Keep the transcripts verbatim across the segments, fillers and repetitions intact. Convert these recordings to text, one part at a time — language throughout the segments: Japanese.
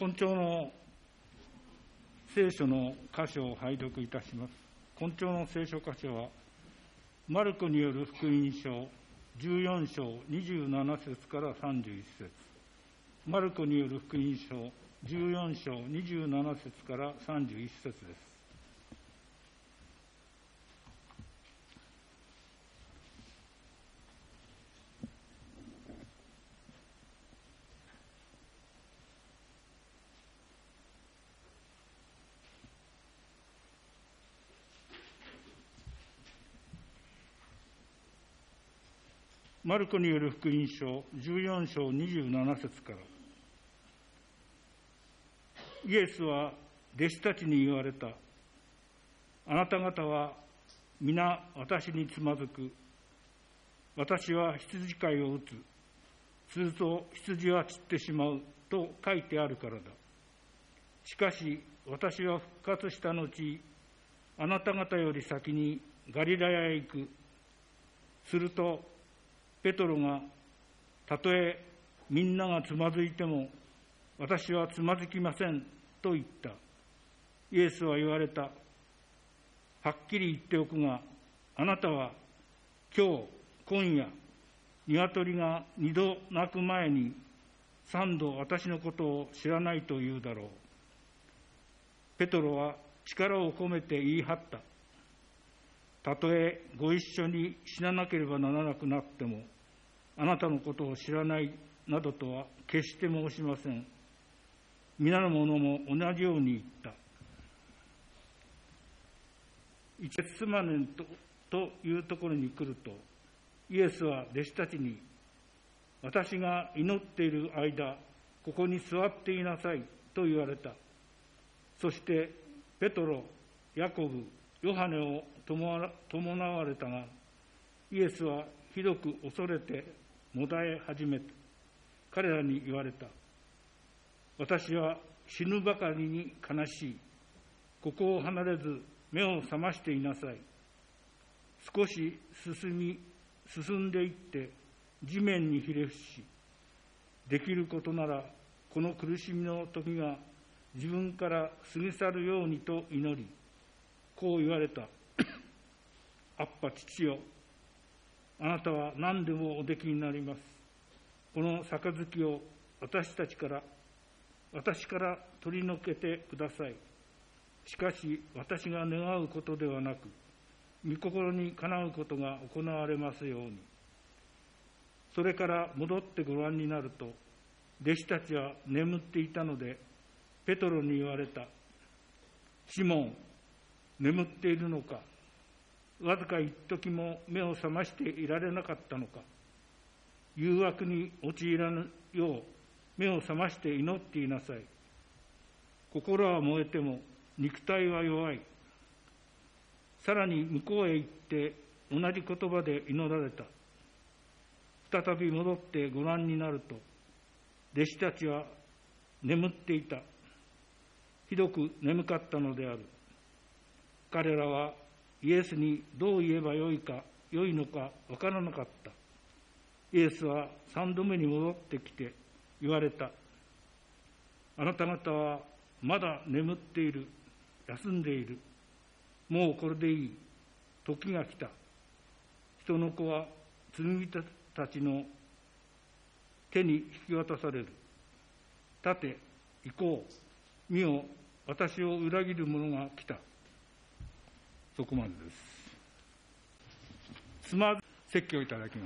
今朝の聖書の箇所を拝読いたします。今朝の聖書箇所は、マルコによる福音書じゅうよん章にじゅうなな節からさんじゅういち節、マルコによる福音書じゅうよん章にじゅうなな節からさんじゅういち節です。マルコによる福音書じゅうよん章にじゅうなな節から、イエスは弟子たちに言われた。あなた方は皆私につまずく。私は羊飼いを打つ。すると羊は散ってしまうと書いてあるからだ。しかし私は復活した後、あなた方より先にガリラヤへ行く。するとペトロが、たとえみんながつまずいても私はつまずきませんと言った。イエスは言われた。はっきり言っておくが、あなたは今日今夜鶏が二度鳴く前に三度私のことを知らないと言うだろう。ペトロは力を込めて言い張った。たとえご一緒に死ななければならなくなっても、あなたのことを知らないなどとは決して申しません。皆の者も同じように言った。イチェツマネンとというところに来ると、イエスは弟子たちに、私が祈っている間、ここに座っていなさいと言われた。そしてペトロ、ヤコブ、ヨハネを伴われたが、イエスはひどく恐れてもだえ始めた。彼らに言われた。私は死ぬばかりに悲しい。ここを離れず目を覚ましていなさい。少し進み進んでいって地面にひれ伏し、できることならこの苦しみの時が自分から過ぎ去るようにと祈り、こう言われた。アッパ父よ、あなたは何でもおできになります。この杯を私たちから私から取り除けてください。しかし私が願うことではなく、御心にかなうことが行われますように。それから戻ってご覧になると、弟子たちは眠っていたので、ペトロに言われた。シモン、眠っているのか。わずか一時も目を覚ましていられなかったのか。誘惑に陥らぬよう目を覚まして祈っていなさい。心は燃えても肉体は弱い。さらに向こうへ行って同じ言葉で祈られた。再び戻ってご覧になると、弟子たちは眠っていた。ひどく眠かったのである。彼らはイエスにどう言えばよいかよいのかわからなかった。イエスは三度目に戻ってきて言われた。あなた方はまだ眠っている。休んでいる。もうこれでいい。時が来た。人の子は罪人たちの手に引き渡される。立て、行こう。見よ、私を裏切る者が来た。そこまでです。つまず説教いただきます。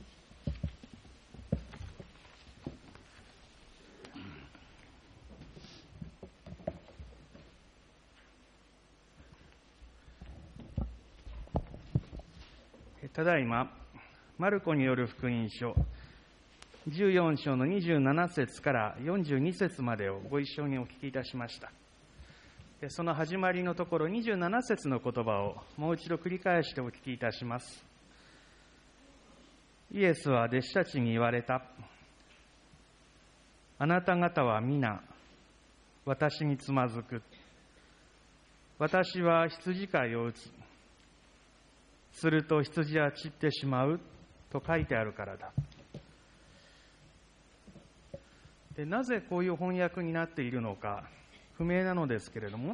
ただいま、マルコによる福音書じゅうよん章のにじゅうなな節からよんじゅうに節までをご一緒にお聞きいたしました。でその始まりのところにじゅうなな節の言葉をもう一度繰り返してお聞きいたします。イエスは弟子たちに言われた。あなた方は皆私につまずく。私は羊飼いを打つ。すると羊は散ってしまうと書いてあるからだ。 でなぜこういう翻訳になっているのか不明なのですけれども、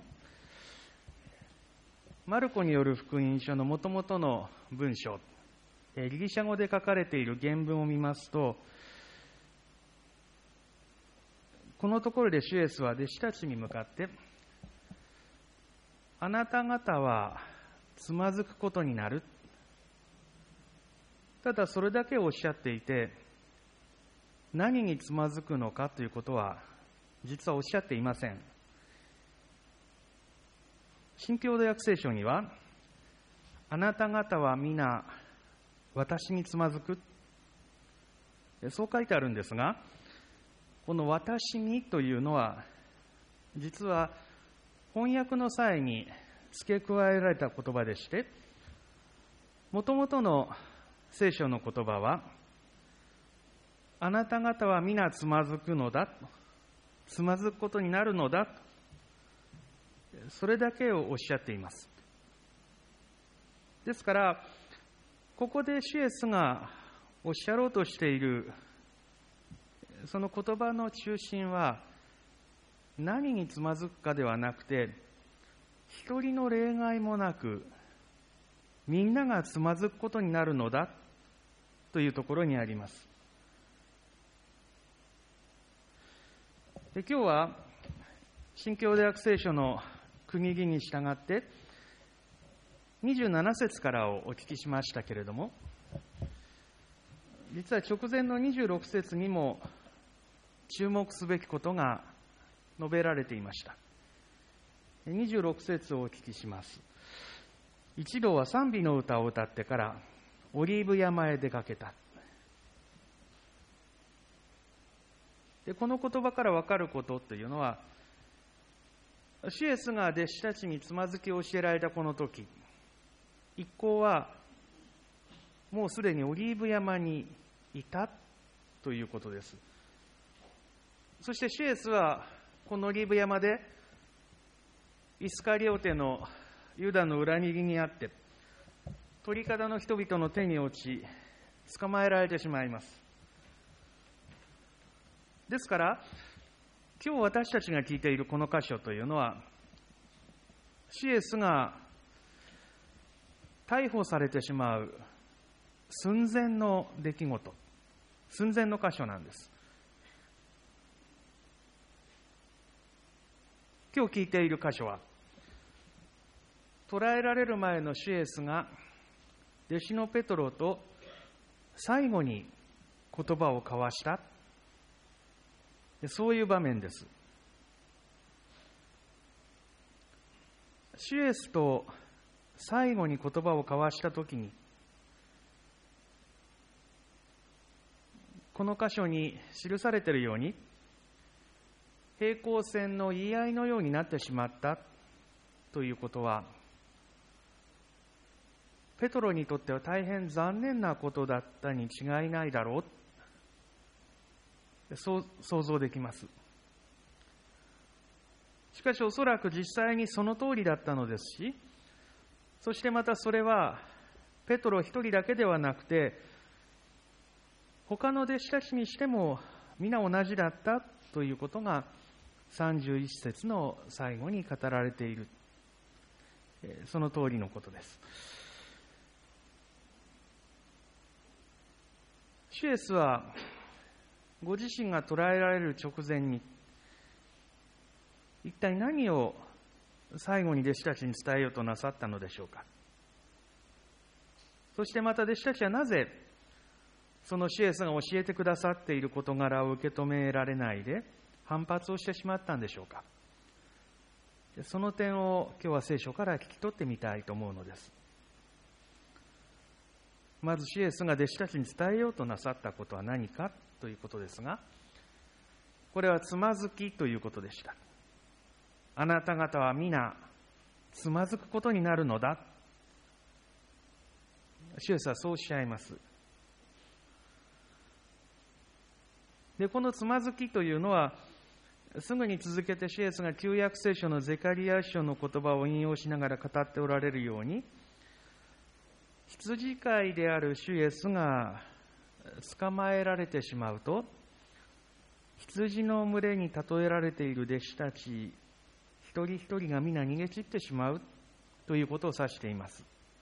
マルコによる福音書のもともとの文章、ギリシャ語で書かれている原文を見ますと、このところで主イエスは弟子たちに向かって、あなた方はつまずくことになる。ただそれだけをおっしゃっていて、何につまずくのかということは実はおっしゃっていません。新共同訳聖書には、あなた方は皆私につまずく、そう書いてあるんですが、この私にというのは実は翻訳の際に付け加えられた言葉でして、もともとの聖書の言葉は、あなた方は皆つまずくのだ、つまずくことになるのだ、それだけをおっしゃっています。ですから、ここで主イエスがおっしゃろうとしているその言葉の中心は、何につまずくかではなくて、一人の例外もなくみんながつまずくことになるのだというところにあります。で今日は新共同訳聖書の区切りに従ってにじゅうなな節からをお聞きしましたけれども、実は直前のにじゅうろく節にも注目すべきことが述べられていました。にじゅうろく節をお聞きします。一同は賛美の歌を歌ってからオリーブ山へ出かけた。でこの言葉から分かることというのは、主イエスが弟子たちにつまずきを教えられたこの時、一行はもうすでにオリーブ山にいたということです。そして主イエスはこのオリーブ山でイスカリオテのユダの裏切りにあって鳥肌の人々の手に落ち捕まえられてしまいます。ですから今日私たちが聞いているこの箇所というのは、主イエスが逮捕されてしまう寸前の出来事、寸前の箇所なんです。今日聞いている箇所は、捕らえられる前の主イエスが弟子のペトロと最後に言葉を交わした、そういう場面です。主イエスと最後に言葉を交わしたときに、この箇所に記されているように、平行線の言い合いのようになってしまったということは、ペトロにとっては大変残念なことだったに違いないだろう、そう想像できます。しかしおそらく実際にその通りだったのですし、そしてまたそれはペトロ一人だけではなくて、他の弟子たちにしても皆同じだったということがさんじゅういち節の最後に語られている、その通りのことです。主イエスはご自身が捕らえられる直前に、一体何を最後に弟子たちに伝えようとなさったのでしょうか。そしてまた弟子たちはなぜその主イエスが教えてくださっている事柄を受け止められないで反発をしてしまったんでしょうか。その点を今日は聖書から聞き取ってみたいと思うのです。まず主イエスが弟子たちに伝えようとなさったことは何かということですが、これはつまずきということでした。あなた方は皆つまずくことになるのだ、主イエスはそうおっしゃいます。でこのつまずきというのは、すぐに続けて主イエスが旧約聖書のゼカリヤ書の言葉を引用しながら語っておられるように、羊飼いである主イエスが捕まえられてしまうと、 羊の群れに例えられている弟子たち一人一人が皆逃げ散ってしまうということを指しています。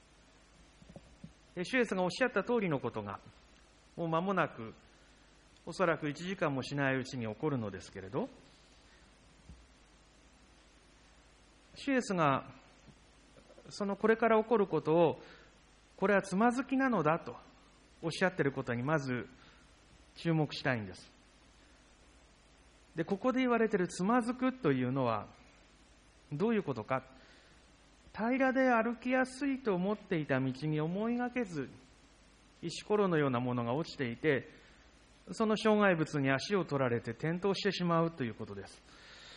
主イエスがおっしゃった通りのことがもう間もなく、おそらくいちじかんもしないうちに起こるのですけれど、主イエスがそのこれから起こることを、これはつまずきなのだとおっしゃっていることにまず注目したいんです。で、ここで言われているつまずくというのはどういうことか。平らで歩きやすいと思っていた道に思いがけず石ころのようなものが落ちていて、その障害物に足を取られて転倒してしまうということです。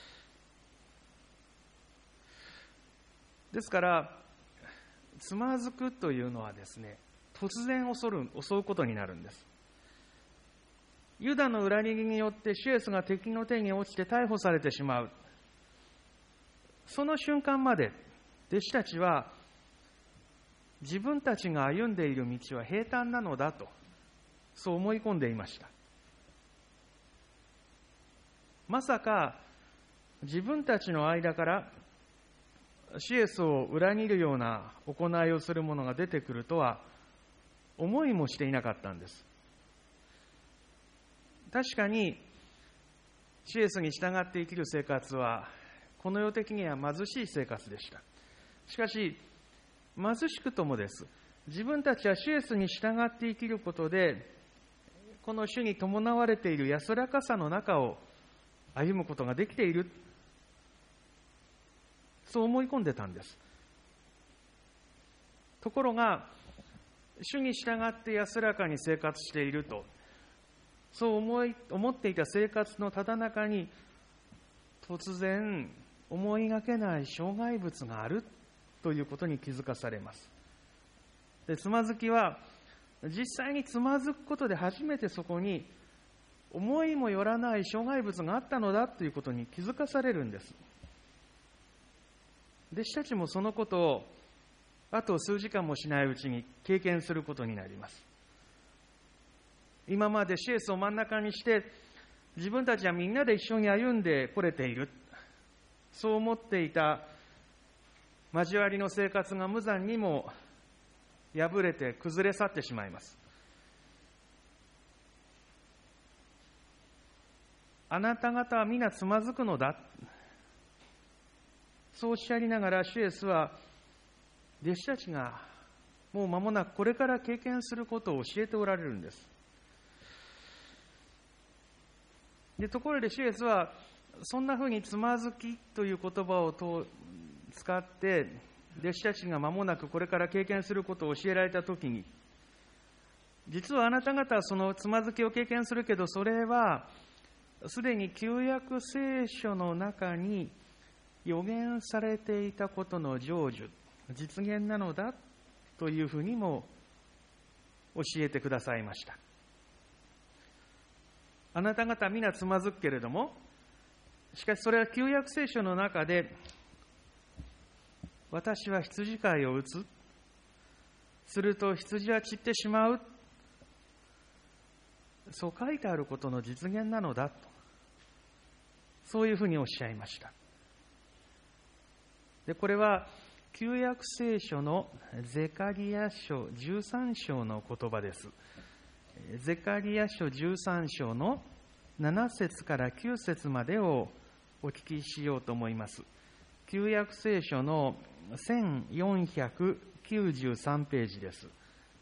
ですからつまずくというのはですね、突然襲る、襲うことになるんです。ユダの裏切りによって主イエスが敵の手に落ちて逮捕されてしまう。その瞬間まで弟子たちは自分たちが歩んでいる道は平坦なのだと、そう思い込んでいました。まさか自分たちの間から主イエスを裏切るような行いをする者が出てくるとは思いもしていなかったんです。確かに主イエスに従って生きる生活はこの世的には貧しい生活でした。しかし貧しくともです、自分たちは主イエスに従って生きることで、この主に伴われている安らかさの中を歩むことができている、そう思い込んでたんです。ところが主に従って安らかに生活していると、そう思い思っていた生活のただ中に突然思いがけない障害物があるということに気づかされます。で、つまずきは実際につまずくことで初めてそこに思いもよらない障害物があったのだということに気づかされるんです。弟子たちもそのことをあと数時間もしないうちに経験することになります。今まで主イエスを真ん中にして自分たちはみんなで一緒に歩んでこれている、そう思っていた交わりの生活が無残にも破れて崩れ去ってしまいます。あなた方は皆つまずくのだ、そうおっしゃりながら主イエスは弟子たちがもう間もなくこれから経験することを教えておられるんです。で、ところで主イエスはそんなふうにつまずきという言葉を使って弟子たちが間もなくこれから経験することを教えられたときに、実はあなた方はそのつまずきを経験するけど、それはすでに旧約聖書の中に予言されていたことの成就、実現なのだというふうにも教えてくださいました。あなた方皆つまずくけれども、しかしそれは旧約聖書の中で、私は羊飼いを打つ、すると羊は散ってしまう、そう書いてあることの実現なのだと、そういうふうにおっしゃいました。で、これは旧約聖書のゼカリヤ書じゅうさん章の言葉です。ゼカリヤ書じゅうさん章のなな節からきゅう節までをお聞きしようと思います。旧約聖書のせんよんひゃくきゅうじゅうさんページです。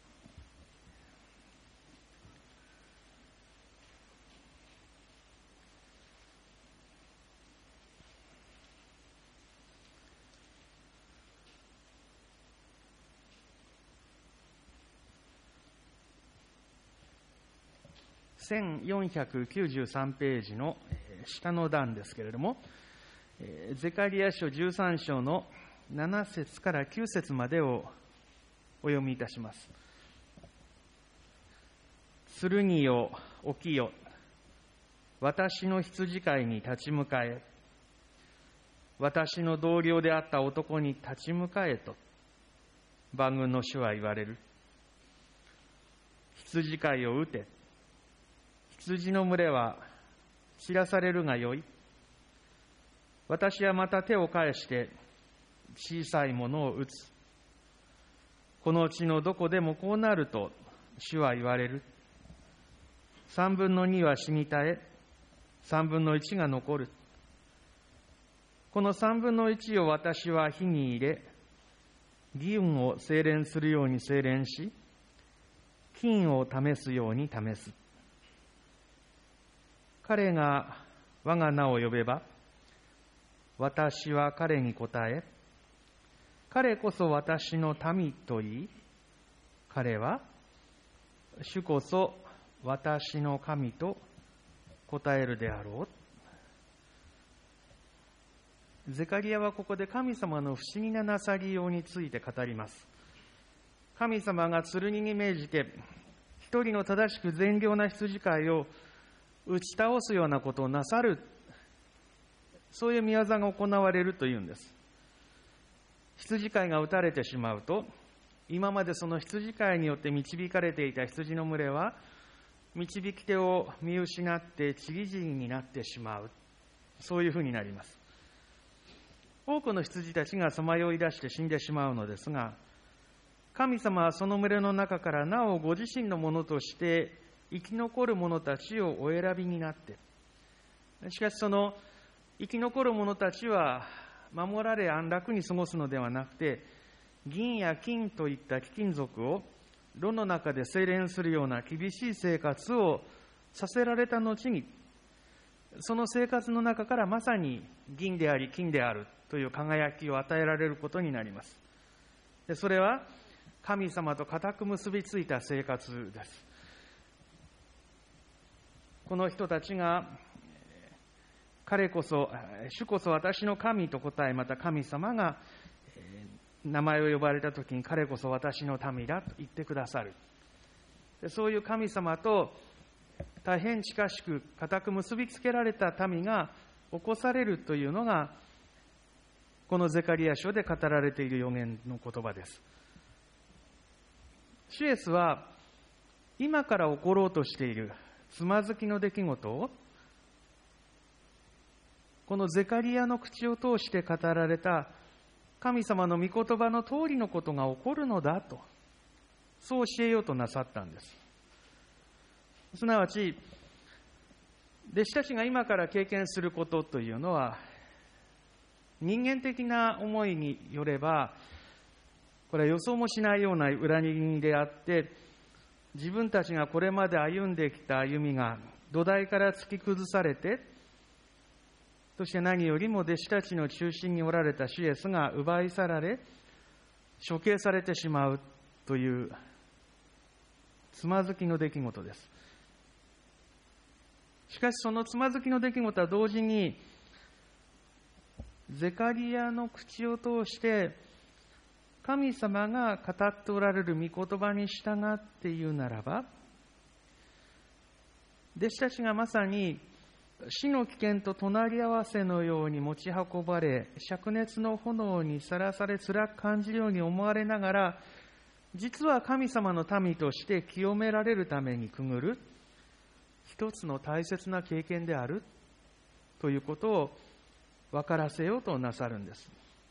せんよんひゃくきゅうじゅうさんページの下の段ですけれども、ゼカリヤ書じゅうさん章のなな節からきゅう節までをお読みいたします。剣よ起きよ、私の羊飼いに立ち向かえ、私の同僚であった男に立ち向かえと万軍の主は言われる。羊飼いを撃て、羊の群れは散らされるがよい。私はまた手を返して小さいものを打つ。この地のどこでもこうなると主は言われる。三分の二は死に絶え、三分の一が残る。この三分の一を私は火に入れ、義運を精錬するように精錬し、金を試すように試す。彼が我が名を呼べば、私は彼に答え、彼こそ私の民と言い、彼は主こそ私の神と答えるであろう。ゼカリアはここで神様の不思議ななさりようについて語ります。神様が剣に命じて一人の正しく善良な羊飼いを打ち倒すようなことをなさる、そういう御業が行われるというんです。羊飼いが打たれてしまうと、今までその羊飼いによって導かれていた羊の群れは導き手を見失って散り散りになってしまう、そういうふうになります。多くの羊たちがさまよい出して死んでしまうのですが、神様はその群れの中からなおご自身のものとして生き残る者たちをお選びになって、しかしその生き残る者たちは守られ安楽に過ごすのではなくて、銀や金といった貴金属を炉の中で精錬するような厳しい生活をさせられた後に、その生活の中からまさに銀であり金であるという輝きを与えられることになります。でそれは神様と固く結びついた生活です。この人たちが彼こそ主こそ私の神と答え、また神様が名前を呼ばれたときに彼こそ私の民だと言ってくださる。そういう神様と大変近しく固く結びつけられた民が起こされるというのが、このゼカリヤ書で語られている預言の言葉です。主イエスは今から起ころうとしているつまずきの出来事を、このゼカリヤの口を通して語られた神様の御言葉の通りのことが起こるのだと、そう教えようとなさったんです。すなわち、弟子たちが今から経験することというのは、人間的な思いによれば、これは予想もしないような裏切りであって、自分たちがこれまで歩んできた歩みが土台から突き崩されて、そして何よりも弟子たちの中心におられた主イエスが奪い去られ、処刑されてしまうというつまずきの出来事です。しかしそのつまずきの出来事は同時に、ゼカリヤの口を通して神様が語っておられる御言葉に従って言うならば、弟子たちがまさに死の危険と隣り合わせのように持ち運ばれ、灼熱の炎にさらされ辛く感じるように思われながら、実は神様の民として清められるためにくぐる一つの大切な経験であるということを分からせようとなさるんです。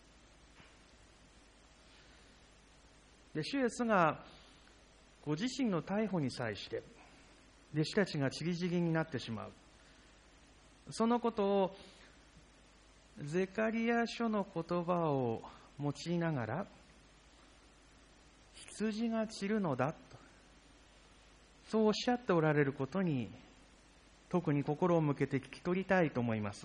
で、主イエスがご自身の逮捕に際して弟子たちが散り散りになってしまう、そのことをゼカリヤ書の言葉を用いながら、羊が散るのだと、そうおっしゃっておられることに特に心を向けて聞き取りたいと思います。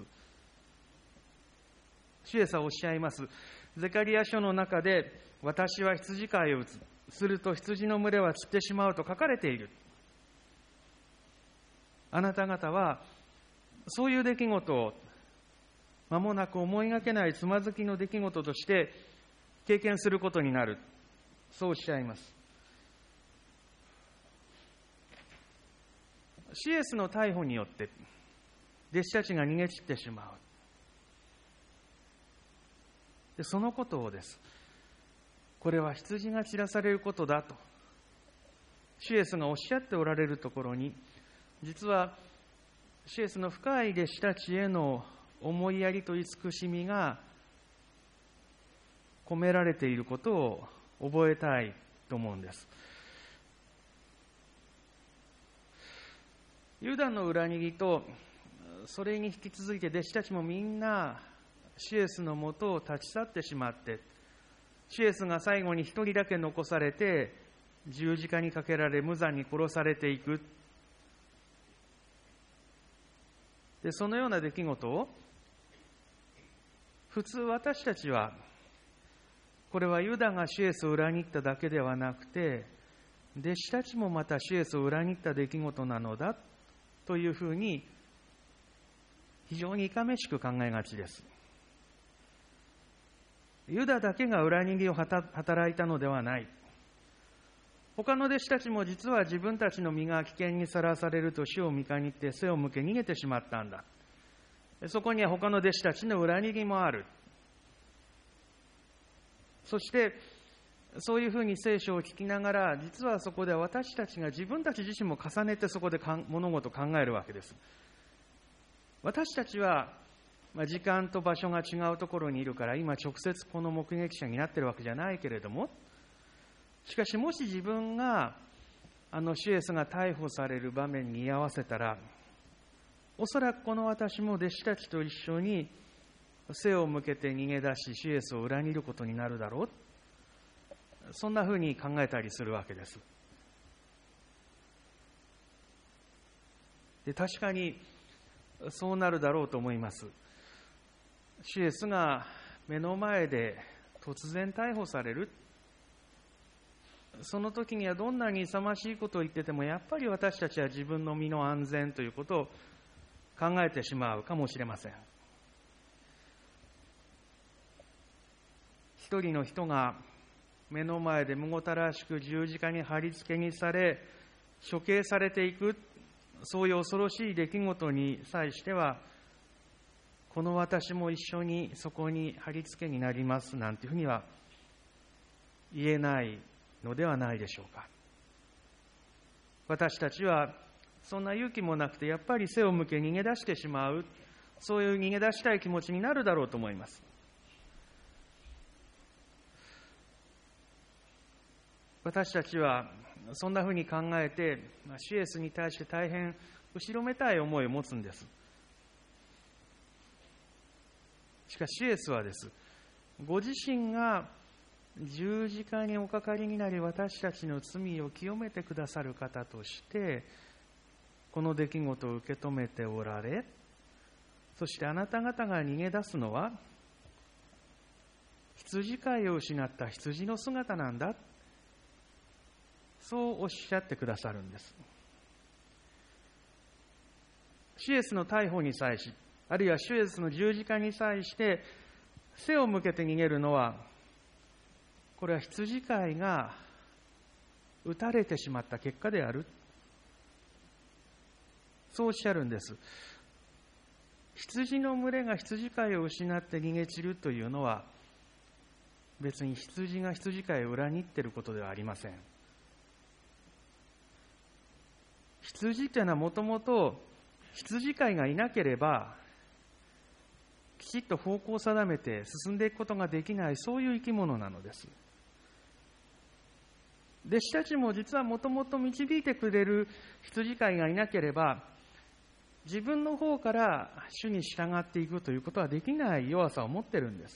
主イエスはおっしゃいます。ゼカリヤ書の中で、私は羊飼いを打つ、すると羊の群れは散ってしまうと書かれている。あなた方はそういう出来事を間もなく思いがけないつまずきの出来事として経験することになる、そうおっしゃいます。主イエスの逮捕によって弟子たちが逃げ散ってしまう。でそのことをです、これは羊が散らされることだと主イエスがおっしゃっておられるところに、実は主イエスの深い弟子たちへの思いやりと慈しみが込められていることを覚えたいと思うんです。ユダの裏切りと、それに引き続いて弟子たちもみんな主イエスのもとを立ち去ってしまって、主イエスが最後に一人だけ残されて十字架にかけられ無残に殺されていく。で、そのような出来事を普通私たちは、これはユダが主イエスを裏切っただけではなくて、弟子たちもまた主イエスを裏切った出来事なのだというふうに非常にいかめしく考えがちです。ユダだけが裏切りを働いたのではない。他の弟子たちも実は自分たちの身が危険にさらされると主を見限って背を向け逃げてしまったんだ。そこには他の弟子たちの裏切りもある。そしてそういうふうに聖書を聞きながら、実はそこでは私たちが自分たち自身も重ねてそこで物事を考えるわけです。私たちは時間と場所が違うところにいるから今直接この目撃者になっているわけじゃないけれども、しかしもし自分があの主イエスが逮捕される場面に居合わせたら、おそらくこの私も弟子たちと一緒に背を向けて逃げ出し主イエスを裏切ることになるだろう、そんなふうに考えたりするわけです。で、確かにそうなるだろうと思います。主イエスが目の前で突然逮捕される。その時にはどんなに勇ましいことを言ってても、やっぱり私たちは自分の身の安全ということを考えてしまうかもしれません。一人の人が目の前でむごたらしく十字架に貼り付けにされ処刑されていく、そういう恐ろしい出来事に際しては、この私も一緒にそこに貼り付けになりますなんていうふうには言えないのではないでしょうか。私たちはそんな勇気もなくて、やっぱり背を向け逃げ出してしまう、そういう逃げ出したい気持ちになるだろうと思います。私たちはそんなふうに考えて、主イエスに対して大変後ろめたい思いを持つんです。しかし主イエスはです、ご自身が十字架におかかりになり私たちの罪を清めてくださる方としてこの出来事を受け止めておられ、そしてあなた方が逃げ出すのは羊飼いを失った羊の姿なんだ、そうおっしゃってくださるんです。主イエスの逮捕に際し、あるいは主イエスの十字架に際して背を向けて逃げるのは、これは羊飼いが撃たれてしまった結果である、そうおっしゃるんです。羊の群れが羊飼いを失って逃げ散るというのは、別に羊が羊飼いを裏切っていることではありません。羊というのはもともと羊飼いがいなければきちっと方向を定めて進んでいくことができない、そういう生き物なのです。弟子たちも実はもともと導いてくれる羊飼いがいなければ、自分の方から主に従っていくということはできない弱さを持っているんです。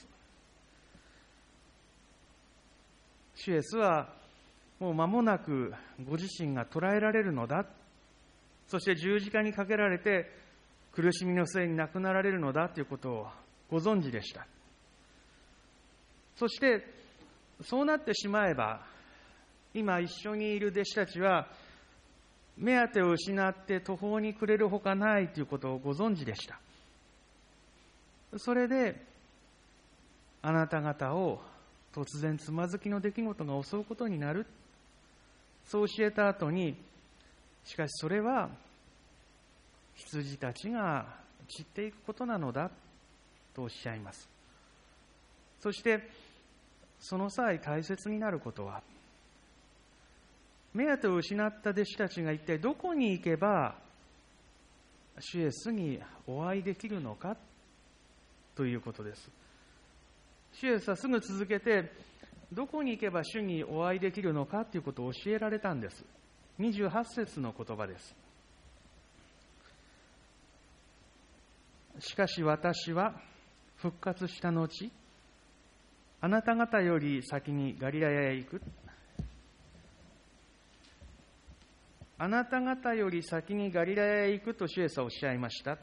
主イエスはもう間もなくご自身が捕らえられるのだ、そして十字架にかけられて苦しみの末に亡くなられるのだということをご存知でした。そしてそうなってしまえば、今一緒にいる弟子たちは目当てを失って途方に暮れるほかないということをご存知でした。それであなた方を突然つまずきの出来事が襲うことになる、そう教えた後に、しかしそれは羊たちが散っていくことなのだとおっしゃいます。そしてその際大切になることは、目当てを失った弟子たちが一体どこに行けば主イエスにお会いできるのかということです。主イエスはすぐ続けて、どこに行けば主にお会いできるのかということを教えられたんです。にじゅうはち節の言葉です。しかし私は復活した後、あなた方より先にガリラヤへ行く。あなた方より先にガリラヤへ行くと主イエスはおっしゃいました。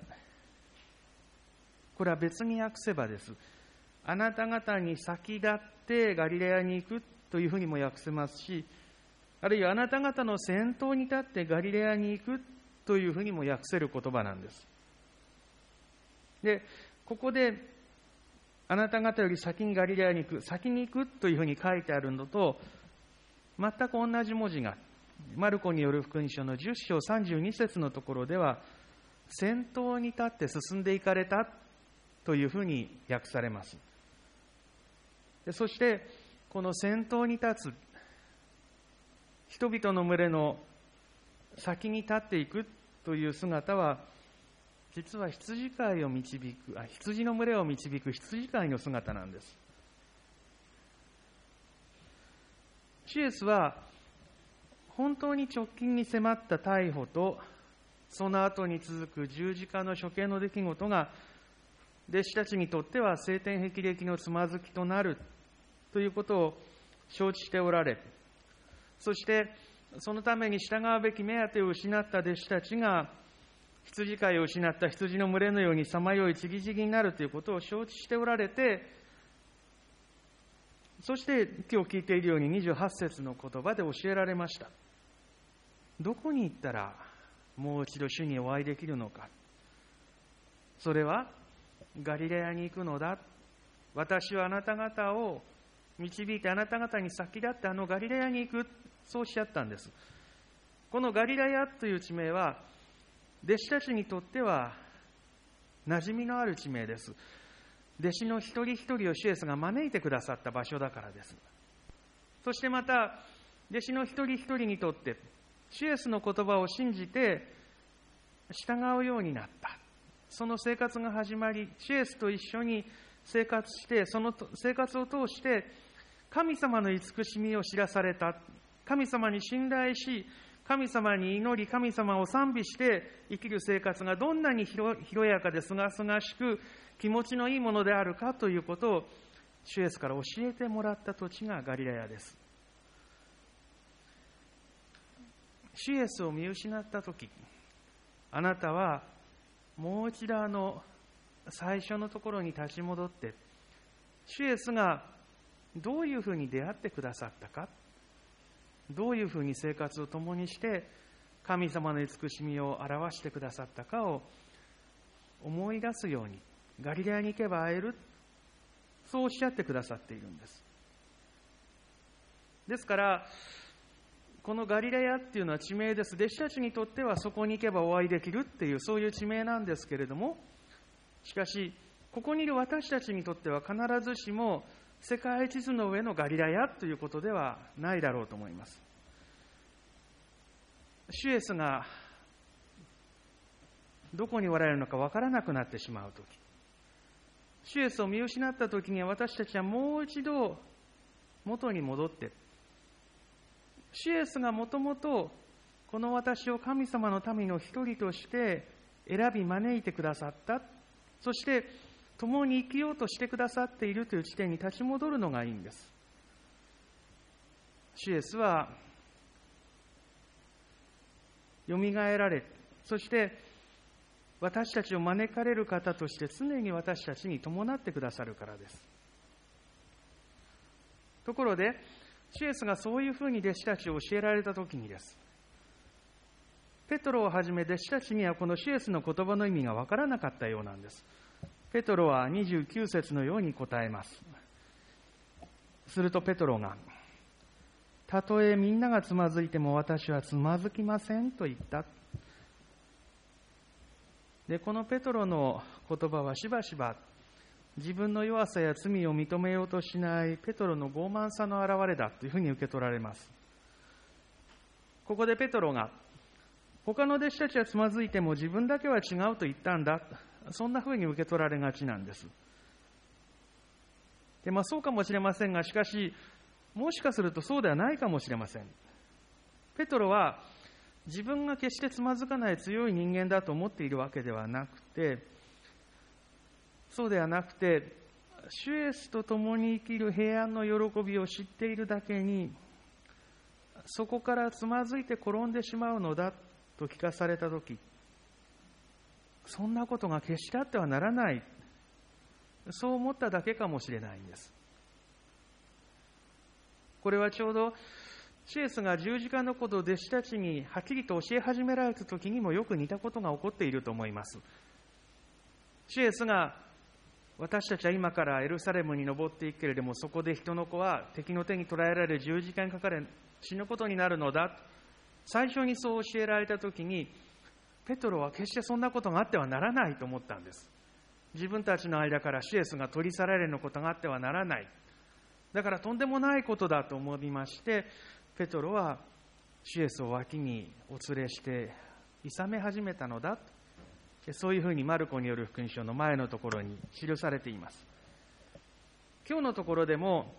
これは別に訳せばです。あなた方に先立ってガリラヤに行くというふうにも訳せますし、あるいはあなた方の先頭に立ってガリラヤに行くというふうにも訳せる言葉なんです。で、ここであなた方より先にガリラヤに行く、先に行くというふうに書いてあるのと全く同じ文字がマルコによる福音書のじゅっ章さんじゅうに節のところでは、先頭に立って進んでいかれたというふうに訳されます。でそしてこの先頭に立つ人々の群れの先に立っていくという姿は、実は羊飼いを導くあ羊の群れを導く羊飼いの姿なんです。主イエスは本当に直近に迫った逮捕とその後に続く十字架の処刑の出来事が弟子たちにとっては聖天霹靂のつまずきとなるということを承知しておられ、そしてそのために従うべき目当てを失った弟子たちが羊飼いを失った羊の群れのようにさまよいちぎちぎになるということを承知しておられて、そして今日聞いているようににじゅうはち節の言葉で教えられました。どこに行ったらもう一度主にお会いできるのか。それはガリラヤに行くのだ。私はあなた方を導いてあなた方に先立ってあのガリラヤに行く。そうおっしゃったんです。このガリラヤという地名は弟子たちにとっては馴染みのある地名です。弟子の一人一人を主イエスが招いてくださった場所だからです。そしてまた弟子の一人一人にとって主イエスの言葉を信じて従うようになった。その生活が始まり、主イエスと一緒に生活して、その生活を通して神様の慈しみを知らされた。神様に信頼し、神様に祈り、神様を賛美して生きる生活がどんなに広やかですがすがしく気持ちのいいものであるかということを主イエスから教えてもらった土地がガリラヤです。主イエスを見失ったとき、あなたはもう一度あの最初のところに立ち戻って、主イエスがどういうふうに出会ってくださったか、どういうふうに生活を共にして神様の慈しみを表してくださったかを思い出すように、ガリラヤに行けば会える、そうおっしゃってくださっているんです。ですからこのガリラヤっていうのは地名です。弟子たちにとってはそこに行けばお会いできるっていう、そういう地名なんですけれども、しかしここにいる私たちにとっては必ずしも世界地図の上のガリラヤということではないだろうと思います。主イエスがどこにおられるのか分からなくなってしまうとき、主イエスを見失ったときには私たちはもう一度元に戻って、主イエスがもともとこの私を神様の民の一人として選び招いてくださった、そして共に生きようとしてくださっているという地点に立ち戻るのがいいんです。主イエスはよみがえられ、そして私たちを招かれる方として常に私たちに伴ってくださるからです。ところで主イエスがそういうふうに弟子たちを教えられたときにです、ペトロをはじめ弟子たちにはこの主イエスの言葉の意味が分からなかったようなんです。ペトロはにじゅうきゅう節のように答えます。するとペトロが、たとえみんながつまずいても私はつまずきませんと言った。で、このペトロの言葉はしばしば自分の弱さや罪を認めようとしないペトロの傲慢さの表れだというふうに受け取られます。ここでペトロが他の弟子たちはつまずいても自分だけは違うと言ったんだ。そんな風に受け取られがちなんです。で、まあ、そうかもしれませんが、しかし、もしかするとそうではないかもしれません。ペトロは自分が決してつまずかない強い人間だと思っているわけではなくて、そうではなくて、主イエスと共に生きる平安の喜びを知っているだけに、そこからつまずいて転んでしまうのだと聞かされたとき、そんなことが決してあってはならない、そう思っただけかもしれないんです。これはちょうどシエスが十字架のことを弟子たちにはっきりと教え始められたときにもよく似たことが起こっていると思います。シエスが、私たちは今からエルサレムに登っていくけれども、そこで人の子は敵の手に捕らえられ十字架にかかれ死ぬことになるのだ、最初にそう教えられたときに、ペトロは決してそんなことがあってはならないと思ったんです。自分たちの間からシエスが取り去られることがあってはならない。だからとんでもないことだと思いまして、ペトロはシエスを脇にお連れして諌め始めたのだ。そういうふうにマルコによる福音書の前のところに記されています。今日のところでも、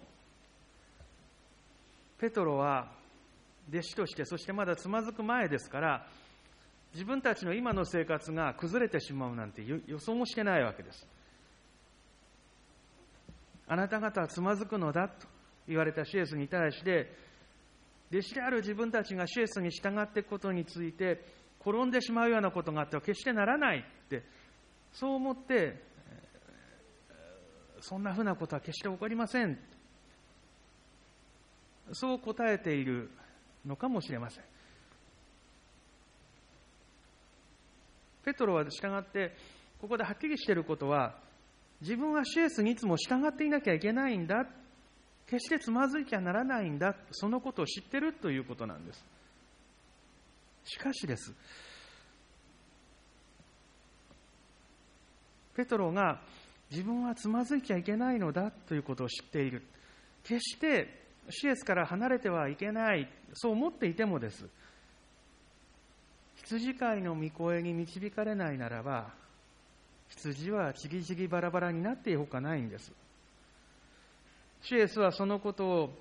ペトロは弟子として、そしてまだつまずく前ですから、自分たちの今の生活が崩れてしまうなんて予想もしてないわけです。あなた方はつまずくのだと言われたシエスに対して、弟子である自分たちがシエスに従っていくことについて、転んでしまうようなことがあっては決してならないって、そう思って、そんなふうなことは決して起こりません、そう答えているのかもしれません。ペトロは従って、ここではっきりしていることは、自分はシエスにいつも従っていなきゃいけないんだ、決してつまずいちゃならないんだ、そのことを知っているということなんです。しかしです、ペトロが自分はつまずいちゃいけないのだということを知っている。決してシエスから離れてはいけない、そう思っていてもです、羊飼いの御声に導かれないならば、羊はちぎちぎバラバラになっているほかないんです。シエスはそのことを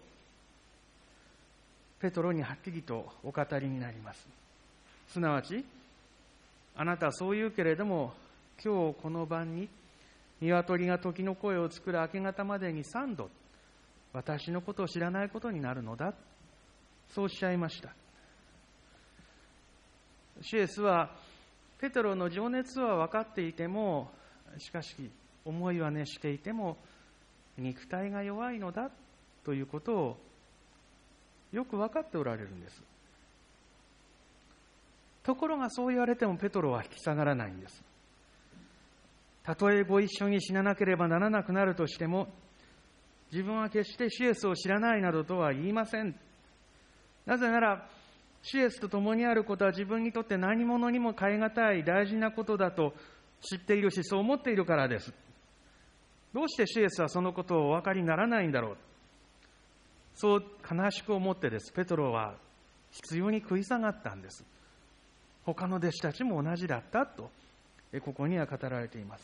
ペトロにはっきりとお語りになります。すなわち、あなたはそう言うけれども、今日この晩に鶏が時の声を作る明け方までに三度、私のことを知らないことになるのだ、そうおっしゃいました。シエスはペテロの情熱は分かっていても、しかし思いは熱していても肉体が弱いのだということをよく分かっておられるんです。ところがそう言われてもペトロは引き下がらないんです。たとえご一緒に死ななければならなくなるとしても、自分は決してシエスを知らないなどとは言いません。なぜならシエスと共にあることは自分にとって何者にも代え難い大事なことだと知っているし、そう思っているからです。どうしてシエスはそのことをお分かりにならないんだろう。そう悲しく思ってです、ペトロは必要に食い下がったんです。他の弟子たちも同じだったと、ここには語られています。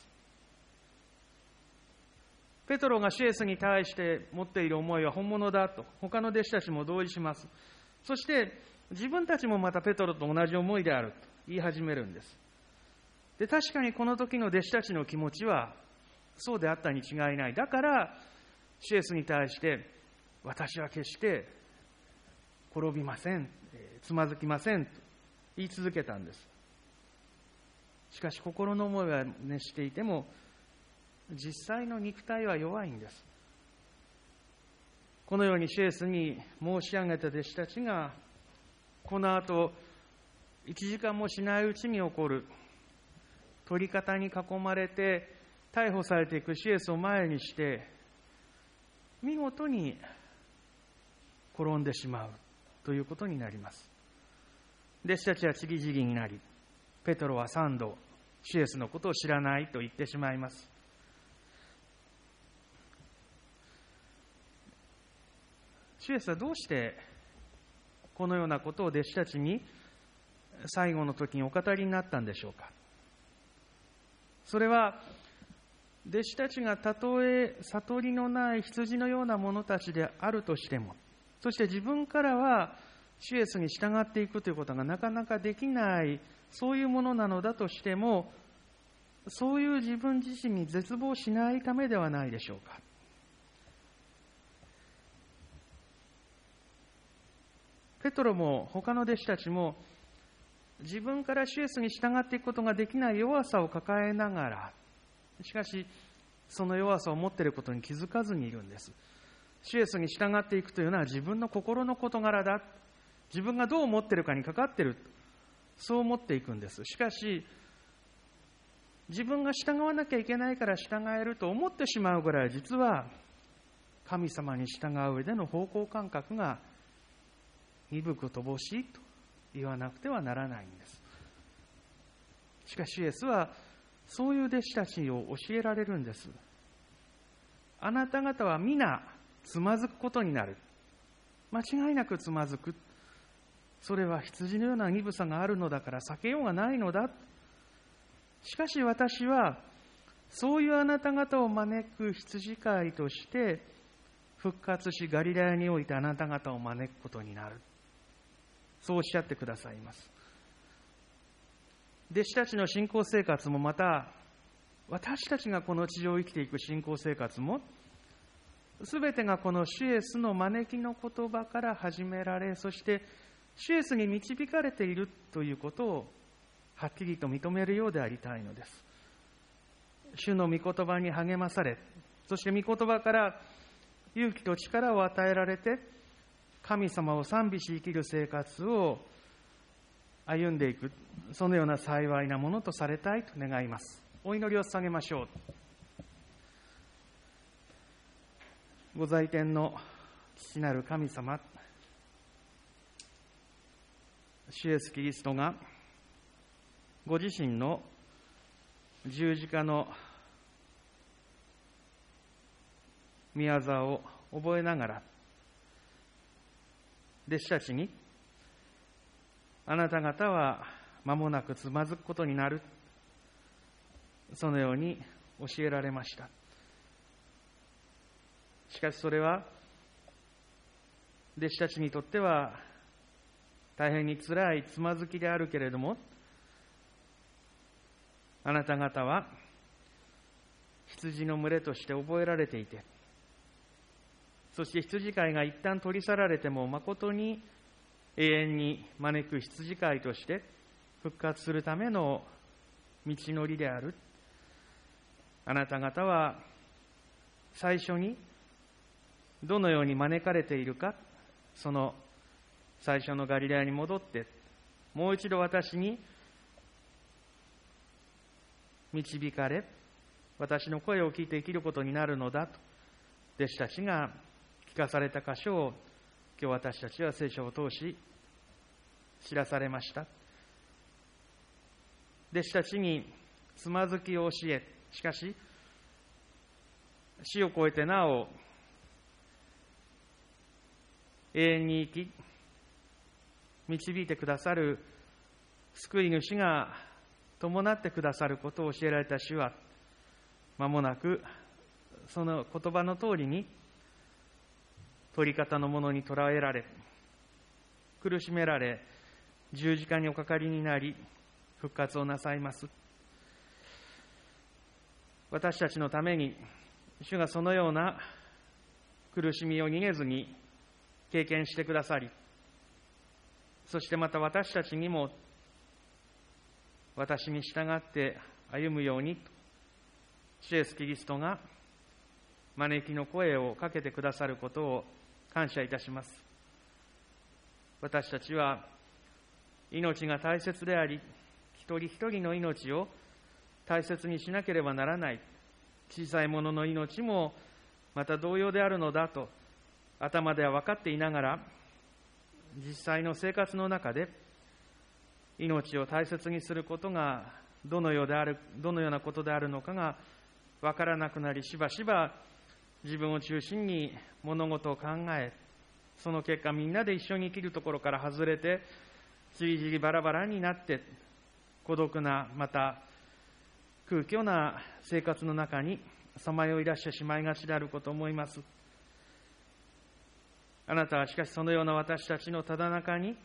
ペトロがシエスに対して持っている思いは本物だと他の弟子たちも同意します。そして自分たちもまたペトロと同じ思いであると言い始めるんです。で、確かにこの時の弟子たちの気持ちはそうであったに違いない。だからシエスに対して私は決して転びません、つまずきませんと言い続けたんです。しかし心の思いは熱していても実際の肉体は弱いんです。このようにシエスに申し上げた弟子たちがこの後いちじかんもしないうちに起こる取り方に囲まれて逮捕されていくシエスを前にして見事に転んでしまうということになります。弟子たちはちぎじぎになり、ペトロは三度シエスのことを知らないと言ってしまいます。シエスはどうしてこのようなことを弟子たちに最後の時にお語りになったんでしょうか。それは弟子たちがたとえ悟りのない羊のような者たちであるとしても、そして自分からは主イエスに従っていくということがなかなかできない、そういうものなのだとしても、そういう自分自身に絶望しないためではないでしょうか。ペトロも他の弟子たちも自分から主イエスに従っていくことができない弱さを抱えながら、しかしその弱さを持っていることに気づかずにいるんです。主イエスに従っていくというのは自分の心の事柄だ、自分がどう思っているかにかかっている、そう思っていくんです。しかし自分が従わなきゃいけないから従えると思ってしまうぐらい、実は神様に従う上での方向感覚が鈍く乏しいと言わなくてはならないんです。しかしイエスはそういう弟子たちを教えられるんです。あなた方は皆つまずくことになる。間違いなくつまずく。それは羊のような鈍さがあるのだから避けようがないのだ。しかし私はそういうあなた方を招く羊飼いとして復活し、ガリラヤにおいてあなた方を招くことになる。そうおっしゃってくださいます。弟子たちの信仰生活もまた、私たちがこの地上を生きていく信仰生活も、すべてがこの主イエスの招きの言葉から始められ、そして主イエスに導かれているということをはっきりと認めるようでありたいのです。主の御言葉に励まされ、そして御言葉から勇気と力を与えられて、神様を賛美し生きる生活を歩んでいく、そのような幸いなものとされたいと願います。お祈りを捧げましょう。ご在天の父なる神様、主イエスキリストがご自身の十字架の御業を覚えながら、弟子たちに、あなた方は間もなくつまずくことになる、そのように教えられました。しかしそれは弟子たちにとっては大変につらいつまずきであるけれども、あなた方は羊の群れとして覚えられていて、そして羊飼いが一旦取り去られても誠に永遠に招く羊飼いとして復活するための道のりである。あなた方は最初にどのように招かれているか、その最初のガリラヤに戻ってもう一度私に導かれ、私の声を聞いて生きることになるのだと弟子たちが聞かされた箇所を今日私たちは聖書を通し知らされました。弟子たちにつまずきを教え、しかし死を越えてなお永遠に生き導いてくださる救い主が伴ってくださることを教えられた主は、間もなくその言葉の通りに取り方のものに捕らえられ、苦しめられ、十字架におかかりになり復活をなさいます。私たちのために主がそのような苦しみを逃げずに経験してくださり、そしてまた私たちにも私に従って歩むように、主イエスキリストが招きの声をかけてくださることを感謝いたします。私たちは命が大切であり、一人一人の命を大切にしなければならない。小さい者の命もまた同様であるのだと頭では分かっていながら、実際の生活の中で命を大切にすることがどのようである、どのようなことであるのかが分からなくなり、しばしば自分を中心に物事を考え、その結果みんなで一緒に生きるところから外れて、 じりじりバラバラになって孤独な、また空虚な生活の中にさまよい出してしまいがちであることを思います。あなたはしかしそのような私たちのただ中に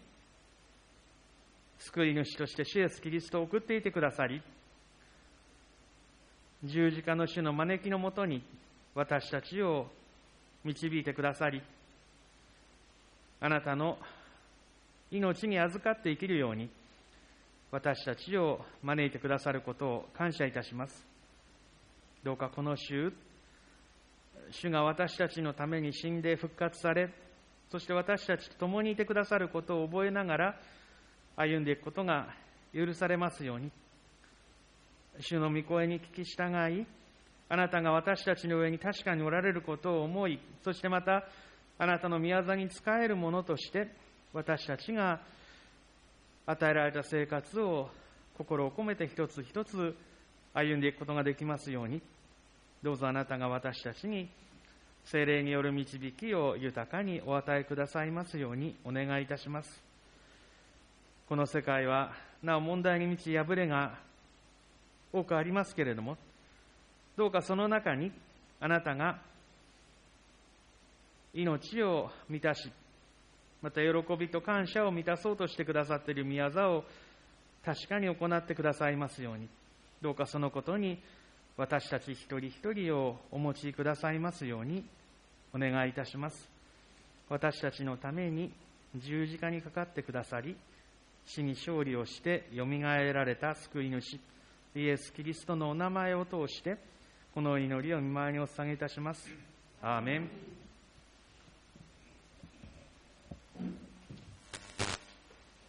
救い主として主イエスキリストを送っていてくださり、十字架の主の招きのもとに私たちを導いてくださり、あなたの命に預かって生きるように私たちを招いてくださることを感謝いたします。どうかこの週、主が私たちのために死んで復活され、そして私たちと共にいてくださることを覚えながら歩んでいくことが許されますように、主の御声に聞き従い、あなたが私たちの上に確かにおられることを思い、そしてまたあなたの御業に仕えるものとして私たちが与えられた生活を心を込めて一つ一つ歩んでいくことができますように、どうぞあなたが私たちに聖霊による導きを豊かにお与えくださいますようにお願いいたします。この世界はなお問題に満ち破れが多くありますけれども、どうかその中にあなたが命を満たし、また喜びと感謝を満たそうとしてくださっている御業を確かに行ってくださいますように、どうかそのことに私たち一人一人をお持ちくださいますようにお願いいたします。私たちのために十字架にかかってくださり、死に勝利をしてよみがえられた救い主イエス・キリストのお名前を通してこの祈りを御前にお捧げいたします。アーメン。